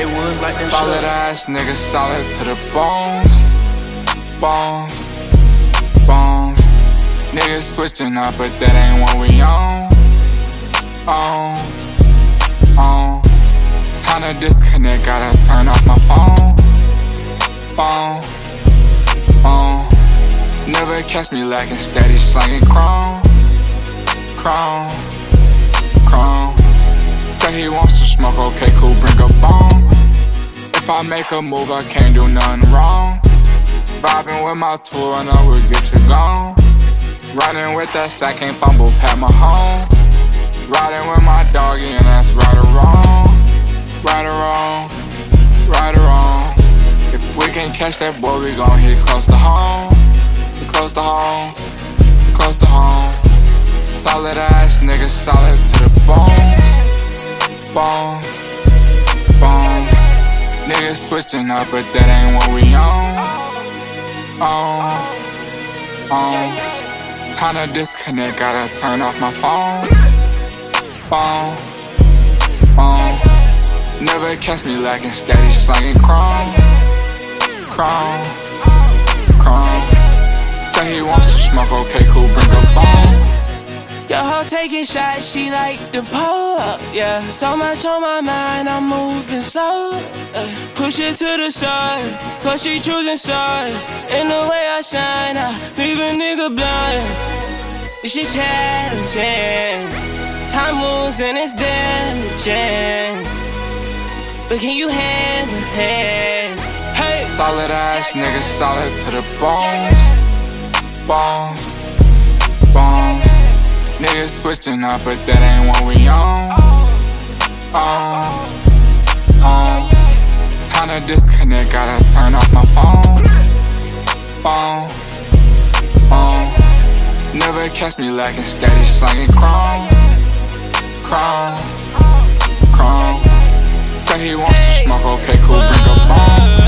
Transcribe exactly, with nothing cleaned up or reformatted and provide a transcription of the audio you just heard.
woods like them. Solid ass nigga, solid to the bones. Bones, bones. Niggas switching up, but that ain't what we on. On, on. Time to disconnect, gotta turn off my phone. Phone, phone. Never catch me lacking, steady slanging chrome. Chrome, chrome. Say he wants to smoke, okay, cool, bring a bone. If I make a move, I can't do nothing wrong. Vibing with my tool, I know we'll get you gone. Running with that sack, can't fumble, pat my home. Riding with my doggy, and that's right or wrong. Right or wrong, right or wrong. If we can't catch that boy, we gon' hit close to home. Close to home, close to home. Solid ass nigga, solid to the bones. Bones, bones. Niggas switching up, but that ain't what we on. On, on. Time to disconnect, gotta turn off my phone. Phone, phone. Never catch me lacking, steady slanging chrome. Chrome, chrome. Say he wants to smoke, okay, cool, bring a bone. Yo, hoe taking shots, she like to pull up, yeah. So much on my mind, I'm moving slow. Uh, push it to the side, cause she choosing sides. In the way I shine, I leave a nigga blind. This shit challenging. Time moves and it's damaging. But can you handle it? Hey! Solid ass nigga, solid to the bones. Bones, bones. Niggas switching up, but that ain't what we on. On, on. Time to disconnect, gotta turn off my phone. Phone, phone. Never catch me lacking, steady slanging chrome. Chrome, chrome. Say he wants to smoke, okay, cool, bring a bone.